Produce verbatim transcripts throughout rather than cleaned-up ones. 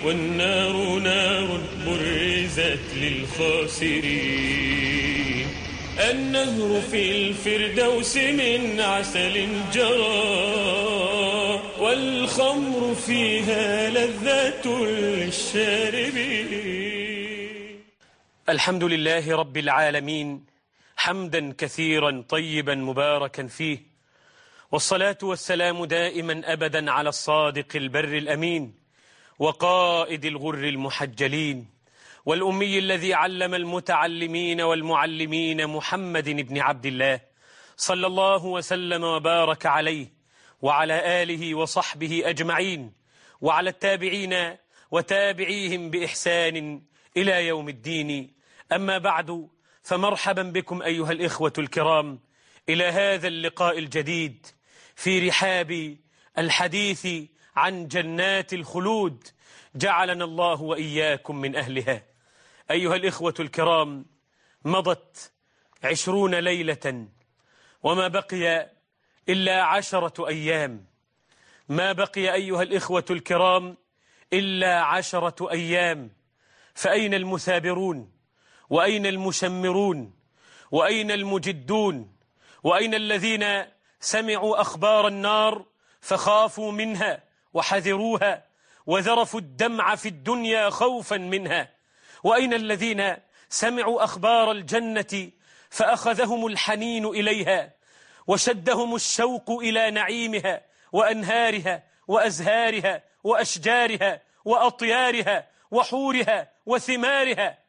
والنار نار برزت للخاسرين. النهر في الفردوس من عسل جرى، والخمر فيها لذة للشاربين. الحمد لله رب العالمين، حمدا كثيرا طيبا مباركا فيه، والصلاة والسلام دائما أبدا على الصادق البر الأمين وقائد الغر المحجلين، والأمي الذي علم المتعلمين والمعلمين، محمد بن عبد الله صلى الله وسلم وبارك عليه وعلى آله وصحبه أجمعين، وعلى التابعين وتابعيهم بإحسان إلى يوم الدين. أما بعد، فمرحبا بكم أيها الإخوة الكرام إلى هذا اللقاء الجديد في رحاب الحديث عن جنات الخلود، جعلنا الله وإياكم من أهلها. أيها الإخوة الكرام، مضت عشرون ليلة وما بقي إلا عشرة أيام. ما بقي أيها الإخوة الكرام إلا عشرة أيام، فأين المثابرون؟ وأين المشمرون؟ وأين المجدون؟ وأين الذين سمعوا أخبار النار فخافوا منها وحذروها وذرفوا الدمع في الدنيا خوفا منها؟ وأين الذين سمعوا أخبار الجنة فأخذهم الحنين إليها وشدهم الشوق إلى نعيمها وأنهارها وأزهارها وأشجارها وأطيارها وحورها وثمارها،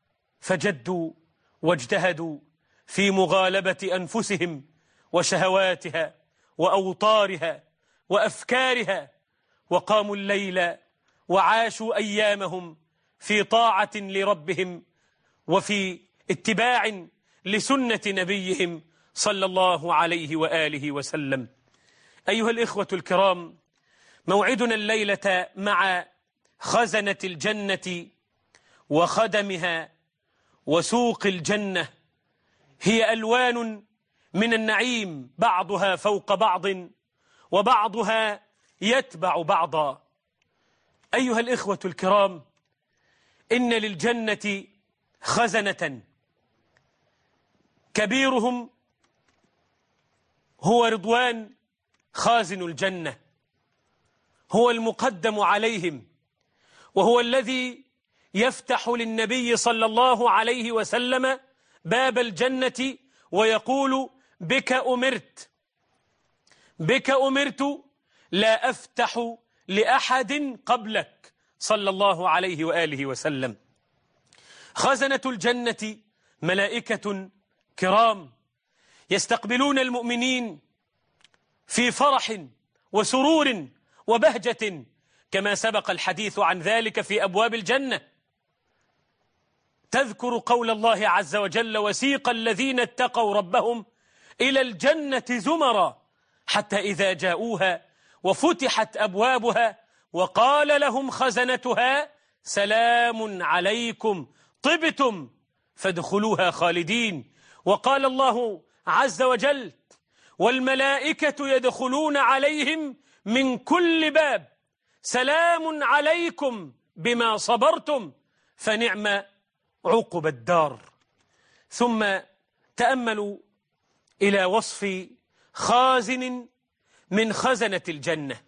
فجدوا واجتهدوا في مغالبة أنفسهم وشهواتها وأوطارها وأفكارها، وقاموا الليل وعاشوا أيامهم في طاعة لربهم وفي اتباع لسنة نبيهم صلى الله عليه وآله وسلم. أيها الإخوة الكرام، موعدنا الليلة مع خزنة الجنة وخدمها وسوق الجنة. هي ألوان من النعيم، بعضها فوق بعض وبعضها يتبع بعضا. أيها الإخوة الكرام، إن للجنة خزنة، كبيرهم هو رضوان خازن الجنة، هو المقدم عليهم، وهو الذي يفتح للنبي صلى الله عليه وسلم باب الجنة ويقول: بك أمرت، بك أمرت، لا أفتح لأحد قبلك، صلى الله عليه وآله وسلم. خزنة الجنة ملائكة كرام يستقبلون المؤمنين في فرح وسرور وبهجة، كما سبق الحديث عن ذلك في أبواب الجنة. تذكر قول الله عز وجل: وسيق الذين اتقوا ربهم إلى الجنة زمرا حتى إذا جاءوها وفتحت أبوابها وقال لهم خزنتها سلام عليكم طبتم فادخلوها خالدين. وقال الله عز وجل: والملائكة يدخلون عليهم من كل باب سلام عليكم بما صبرتم فنعم عقب الدار. ثم تأملوا إلى وصف خازن من خزنة الجنة،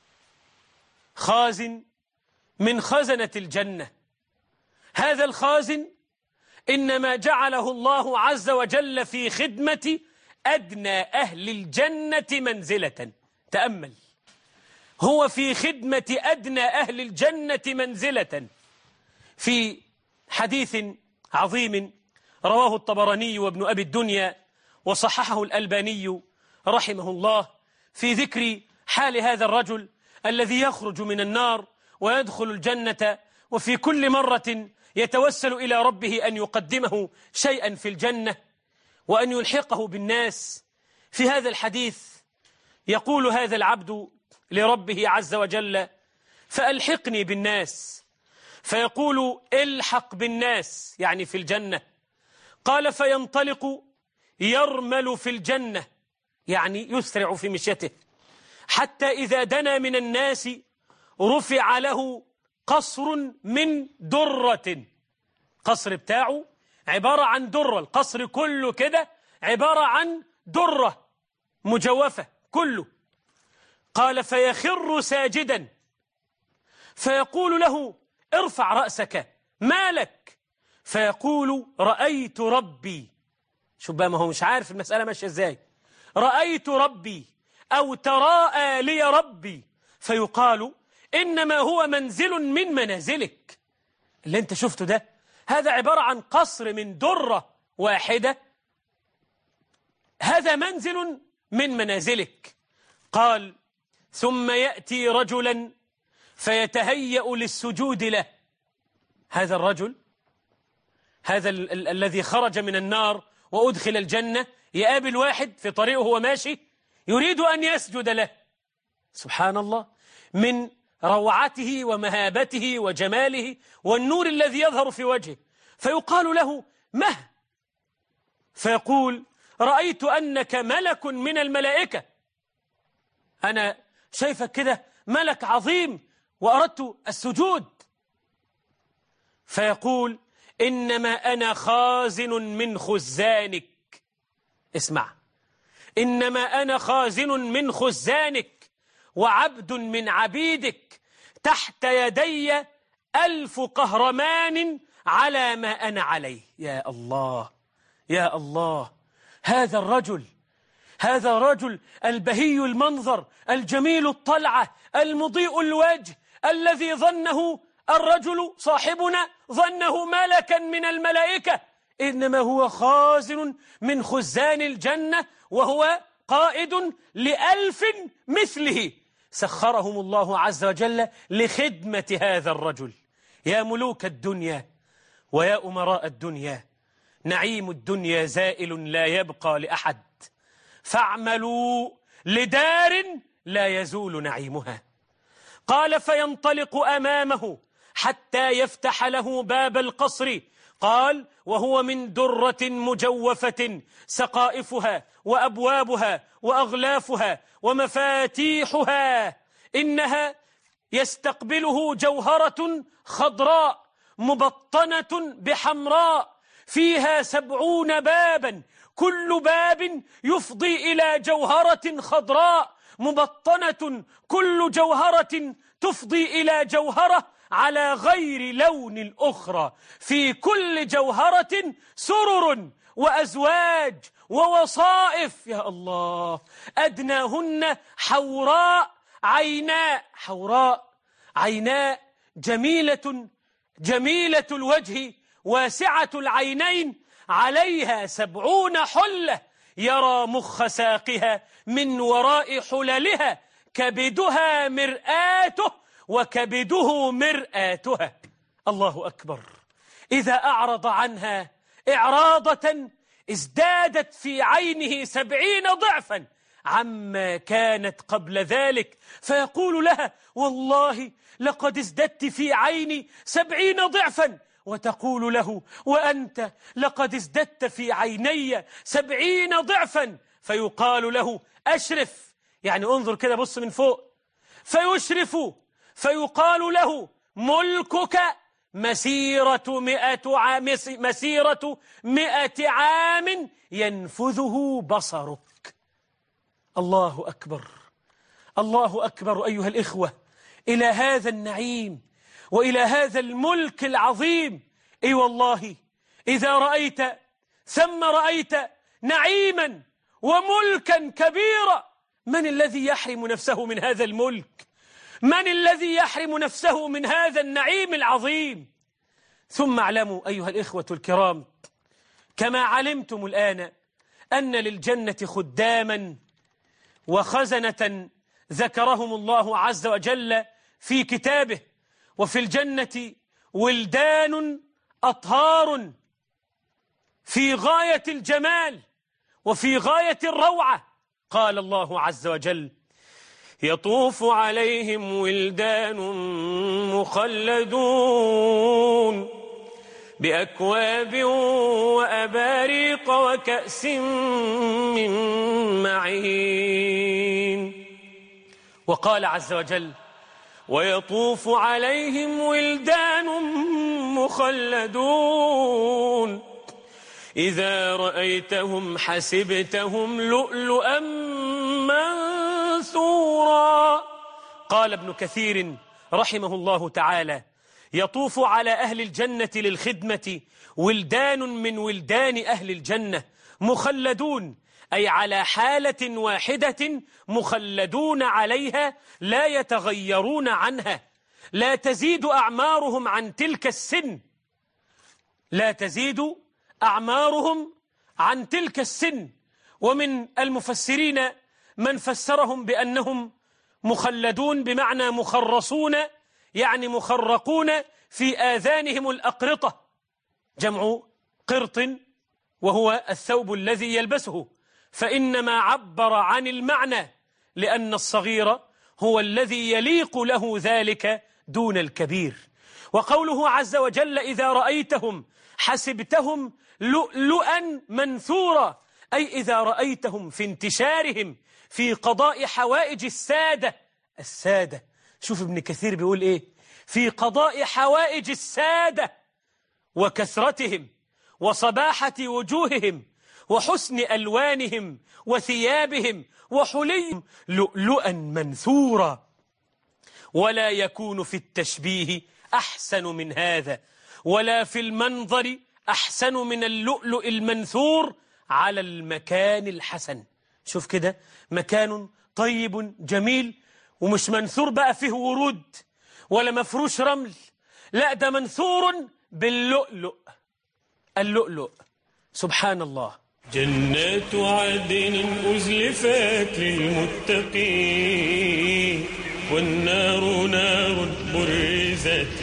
خازن من خزنة الجنة. هذا الخازن إنما جعله الله عز وجل في خدمة أدنى أهل الجنة منزلة. تأمل، هو في خدمة أدنى أهل الجنة منزلة. في حديث عظيم رواه الطبراني وابن أبي الدنيا وصححه الألباني رحمه الله في ذكر حال هذا الرجل الذي يخرج من النار ويدخل الجنة، وفي كل مرة يتوسل إلى ربه أن يقدمه شيئا في الجنة وأن يلحقه بالناس. في هذا الحديث يقول هذا العبد لربه عز وجل: فألحقني بالناس. فيقول: الحق بالناس، يعني في الجنة. قال: فينطلق يرمل في الجنة، يعني يسرع في مشيته، حتى إذا دنا من الناس رفع له قصر من درة، قصر بتاعه عبارة عن درة، القصر كله كده عبارة عن درة مجوفة كله. قال فيخر ساجدا فيقول له ارفع رأسك ما لك؟ فيقول رأيت ربي. شوف بقى، ما هو مش عارف المسألة ماشية ازاي. رأيت ربي أو تراءى لي ربي. فيقال إنما هو منزل من منازلك. اللي انت شفته ده هذا عبارة عن قصر من درة واحدة، هذا منزل من منازلك. قال ثم يأتي رجلا فيتهيأ للسجود له. هذا الرجل، هذا ال ال الذي خرج من النار وأدخل الجنة، يقابل واحد في طريقه وهو ماشي يريد أن يسجد له. سبحان الله، من روعته ومهابته وجماله والنور الذي يظهر في وجهه. فيقال له مه؟ فيقول رأيت أنك ملك من الملائكة، أنا شايفك كده ملك عظيم وأردت السجود. فيقول إنما أنا خازن من خزانك. اسمع، إنما أنا خازن من خزانك وعبد من عبيدك، تحت يدي ألف قهرمان على ما أنا عليه. يا الله يا الله، هذا الرجل، هذا الرجل البهي المنظر الجميل الطلعة المضيء الوجه، الذي ظنه الرجل صاحبنا ظنه ملكا من الملائكة، إنما هو خازن من خزان الجنة، وهو قائد لألف مثله سخرهم الله عز وجل لخدمة هذا الرجل. يا ملوك الدنيا ويا أمراء الدنيا، نعيم الدنيا زائل لا يبقى لأحد، فاعملوا لدار لا يزول نعيمها. قال فينطلق أمامه حتى يفتح له باب القصر. قال وهو من درة مجوفة سقائفها وأبوابها وأغلافها ومفاتيحها، إنها يستقبله جوهرة خضراء مبطنة بحمراء، فيها سبعون بابا، كل باب يفضي إلى جوهرة خضراء مبطنة، كل جوهرة تفضي إلى جوهرة على غير لون الأخرى، في كل جوهرة سرر وأزواج ووصائف. يا الله، أدناهن حوراء عيناء، حوراء عيناء، جميلة جميلة الوجه واسعة العينين، عليها سبعون حلة يرى مخ ساقها من وراء حللها، كبدها مرآته وكبده مرآتها. الله أكبر. إذا أعرض عنها إعراضة ازدادت في عينه سبعين ضعفا عما كانت قبل ذلك، فيقول لها والله لقد ازددت في عيني سبعين ضعفا، وتقول له وأنت لقد ازددت في عيني سبعين ضعفا. فيقال له أشرف، يعني انظر كده، بص من فوق. فيشرف فيقال له ملكك مسيرة مئة عام، مسيرة مئة عام ينفذه بصرك. الله أكبر الله أكبر أيها الإخوة، إلى هذا النعيم وإلى هذا الملك العظيم. أي والله إذا رأيت ثم رأيت نعيما وملكا كبيرا، من الذي يحرم نفسه من هذا الملك؟ من الذي يحرم نفسه من هذا النعيم العظيم؟ ثم اعلموا أيها الإخوة الكرام، كما علمتم الآن أن للجنة خداما وخزنة ذكرهم الله عز وجل في كتابه، وفي الجنة ولدان أطهار في غاية الجمال وفي غاية الروعة. قال الله عز وجل يطوف عليهم ولدان مخلدون بأكواب وأباريق وكأس من معين. وقال عز وجل ويطوف عليهم ولدان مخلدون إذا رأيتهم حسبتهم لؤلؤا منثورا. قال ابن كثير رحمه الله تعالى: يطوف على أهل الجنة للخدمة ولدان من ولدان أهل الجنة مخلدون، أي على حالة واحدة مخلدون عليها لا يتغيرون عنها، لا تزيد أعمارهم عن تلك السن، لا تزيد أعمارهم عن تلك السن. ومن المفسرين من فسرهم بأنهم مخلدون بمعنى مخرصون، يعني مخرقون في آذانهم الأقرطة، جمع قرط وهو الثوب الذي يلبسه، فإنما عبر عن المعنى لأن الصغير هو الذي يليق له ذلك دون الكبير. وقوله عز وجل: إذا رأيتهم حسبتهم لؤلؤا منثورا، أي إذا رأيتهم في انتشارهم في قضاء حوائج السادة. السادة، شوف ابن كثير بيقول إيه: في قضاء حوائج السادة وكثرتهم وصباحة وجوههم وحسن ألوانهم وثيابهم وحليهم لؤلؤا منثورا، ولا يكون في التشبيه أحسن من هذا، ولا في المنظر أحسن من اللؤلؤ المنثور على المكان الحسن. شوف كده، مكان طيب جميل ومش منثور بقى فيه ورود ولا مفروش رمل، لا ده منثور باللؤلؤ. اللؤلؤ سبحان الله. جنات عدن أزلفت للمتقين والنار نار برزت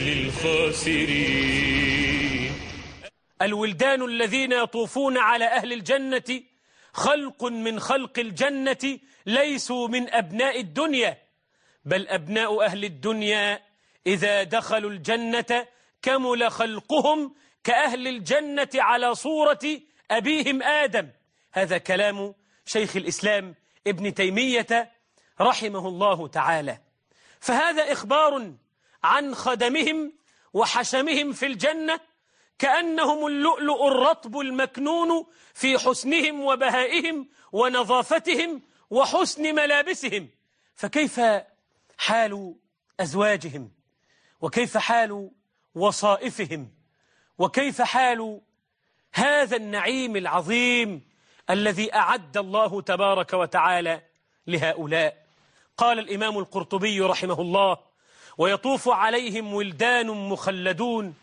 للخاسرين. الولدان الذين يطوفون على أهل الجنة خلق من خلق الجنة، ليسوا من أبناء الدنيا، بل أبناء أهل الدنيا إذا دخلوا الجنة كمل خلقهم كأهل الجنة على صورة أبيهم آدم. هذا كلام شيخ الإسلام ابن تيمية رحمه الله تعالى. فهذا إخبار عن خدمهم وحشمهم في الجنة كأنهم اللؤلؤ الرطب المكنون في حسنهم وبهائهم ونظافتهم وحسن ملابسهم. فكيف حال أزواجهم، وكيف حال وصائفهم، وكيف حال هذا النعيم العظيم الذي أعد الله تبارك وتعالى لهؤلاء. قال الإمام القرطبي رحمه الله: ويطوف عليهم ولدان مخلدون،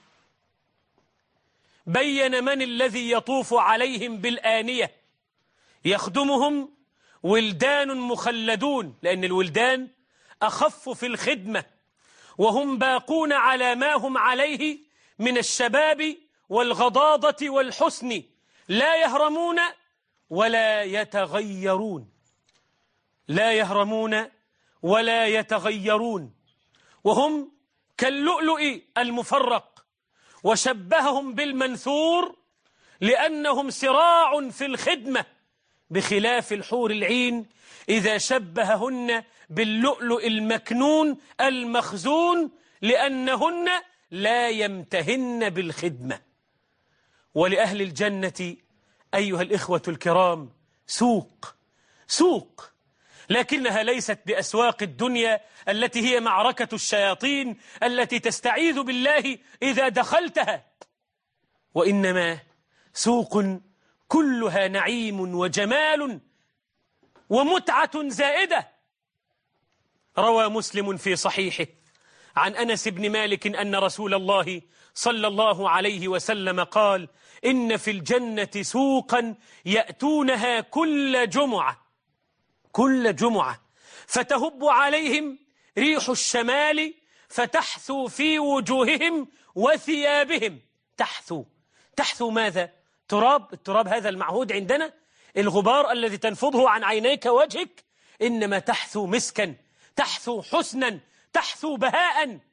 بين من الذي يطوف عليهم بالآنية، يخدمهم ولدان مخلدون، لأن الولدان أخف في الخدمة وهم باقون على ما هم عليه من الشباب والغضاضة والحسن، لا يهرمون ولا يتغيرون، لا يهرمون ولا يتغيرون، وهم كاللؤلؤ المفرق. وشبههم بالمنثور لأنهم سراع في الخدمة، بخلاف الحور العين إذا شبههن باللؤلؤ المكنون المخزون لأنهن لا يمتهن بالخدمة. ولأهل الجنة أيها الإخوة الكرام سوق، سوق، لكنها ليست بأسواق الدنيا التي هي معركة الشياطين التي تستعيذ بالله إذا دخلتها، وإنما سوق كلها نعيم وجمال ومتعة زائدة. روى مسلم في صحيحه عن أنس بن مالك أن رسول الله صلى الله عليه وسلم قال: إن في الجنة سوقا يأتونها كل جمعة، كل جمعة، فتهب عليهم ريح الشمال فتحثو في وجوههم وثيابهم. تحثو، تحثو ماذا؟ تراب، التراب هذا المعهود عندنا، الغبار الذي تنفضه عن عينيك ووجهك، إنما تحثو مسكا، تحثو حسنا، تحثو بهاء.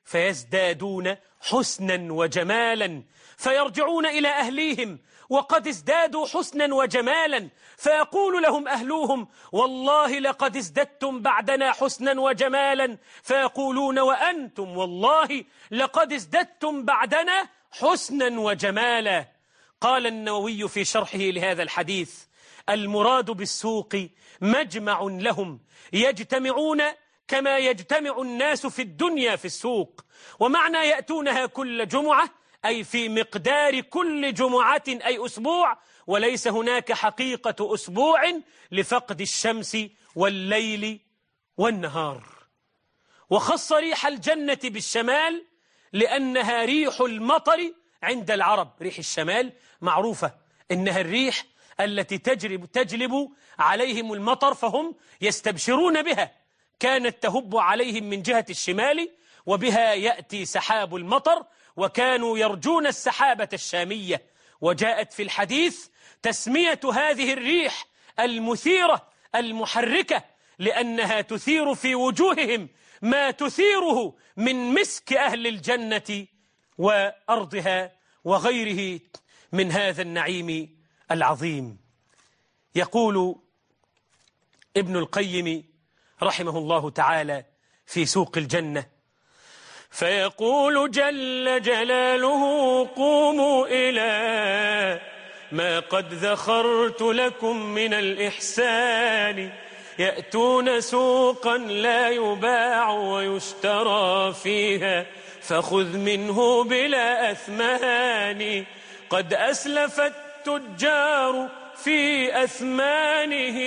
فيزدادون حسنا وجمالا، فيرجعون إلى أهليهم وقد ازدادوا حسنا وجمالا، فيقول لهم أهلوهم: والله لقد ازددتم بعدنا حسنا وجمالا، فيقولون: وأنتم والله لقد ازددتم بعدنا حسنا وجمالا. قال النووي في شرحه لهذا الحديث: المراد بالسوق مجمع لهم يجتمعون كما يجتمع الناس في الدنيا في السوق، ومعنى يأتونها كل جمعة أي في مقدار كل جمعة أي أسبوع، وليس هناك حقيقة أسبوع لفقد الشمس والليل والنهار. وخص ريح الجنة بالشمال لأنها ريح المطر عند العرب. ريح الشمال معروفة إنها الريح التي تجلب, تجلب عليهم المطر، فهم يستبشرون بها. كانت تهب عليهم من جهة الشمال وبها يأتي سحاب المطر، وكانوا يرجون السحابة الشامية. وجاءت في الحديث تسمية هذه الريح المثيرة المحركة لأنها تثير في وجوههم ما تثيره من مسك أهل الجنة وأرضها وغيره من هذا النعيم العظيم. يقول ابن القيم رحمه الله تعالى في سوق الجنة: فيقول جل جلاله: قوموا إلى ما قد ذخرت لكم من الإحسان، يأتون سوقا لا يباع ويشترى فيها، فخذ منه بلا أثمان. قد أسلف التجار في أثمانه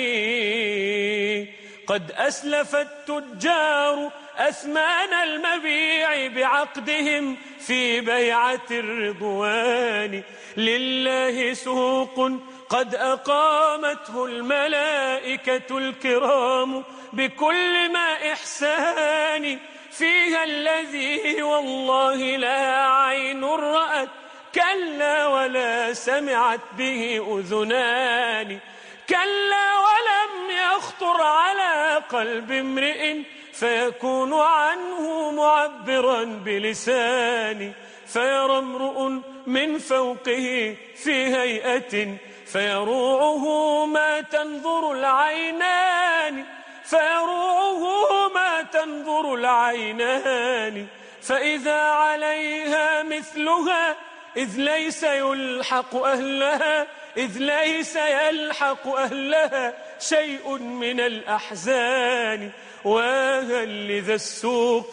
قد أسلف التجار أثمان المبيع بعقدهم في بيعة الرضوان. لله سوق قد أقامته الملائكة الكرام بكل ما إحسان، فيها الذي والله لا عين رأت كلا ولا سمعت به أذنان، كلا ولم يخطر على قلب امرئ فيكون عنه معبرا بلسان. فيرى امرؤ من فوقه في هيئة فيروعه ما تنظر العينان فيروعه ما تنظر العينان فإذا عليها مثلها إذ ليس يلحق أهلها إذ ليس يلحق أهلها شيء من الأحزان. وهل لذا السوق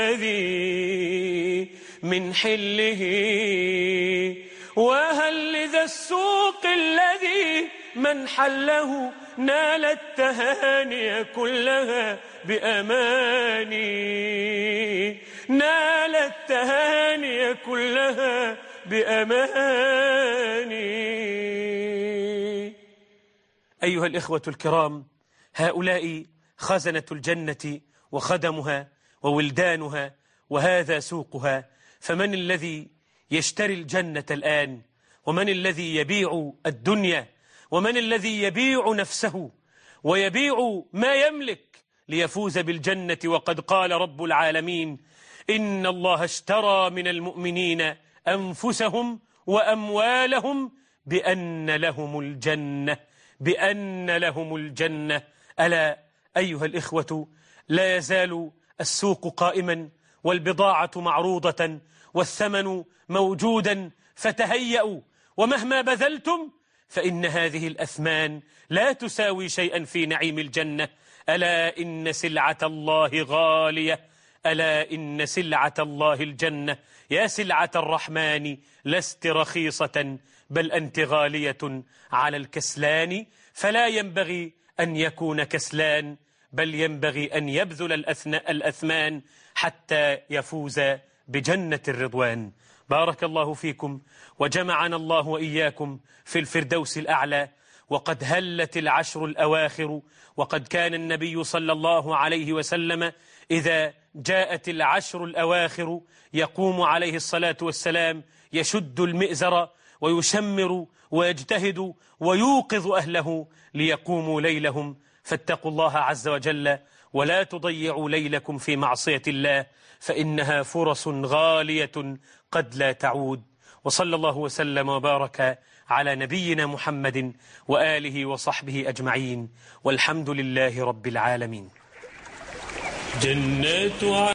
الذي من حله وهل لذا السوق الذي من حله نال التهاني كلها بأماني نال التهاني كلها بأماني. أيها الإخوة الكرام، هؤلاء خزنة الجنة وخدمها وولدانها، وهذا سوقها. فمن الذي يشتري الجنة الآن؟ ومن الذي يبيع الدنيا؟ ومن الذي يبيع نفسه ويبيع ما يملك ليفوز بالجنة؟ وقد قال رب العالمين: إن الله اشترى من المؤمنين أنفسهم وأموالهم بأن لهم الجنة بأن لهم الجنة. ألا أيها الإخوة، لا يزال السوق قائما والبضاعة معروضة والثمن موجودا، فتهيأوا، ومهما بذلتم فإن هذه الأثمان لا تساوي شيئا في نعيم الجنة. ألا إن سلعة الله غالية ألا إن سلعة الله الجنة. يا سلعة الرحمن لست رخيصة بل أنت غالية على الكسلان. فلا ينبغي أن يكون كسلان بل ينبغي أن يبذل الأثمان حتى يفوز بجنة الرضوان. بارك الله فيكم وجمعنا الله وإياكم في الفردوس الأعلى. وقد هلت العشر الأواخر، وقد كان النبي صلى الله عليه وسلم إذا جاءت العشر الأواخر يقوم عليه الصلاة والسلام يشد المئزر ويشمر ويجتهد ويوقظ أهله ليقوموا ليلهم. فاتقوا الله عز وجل ولا تضيعوا ليلكم في معصية الله، فإنها فرص غالية قد لا تعود. وصلى الله وسلم وبارك على نبينا محمد وآله وصحبه أجمعين، والحمد لله رب العالمين. جنات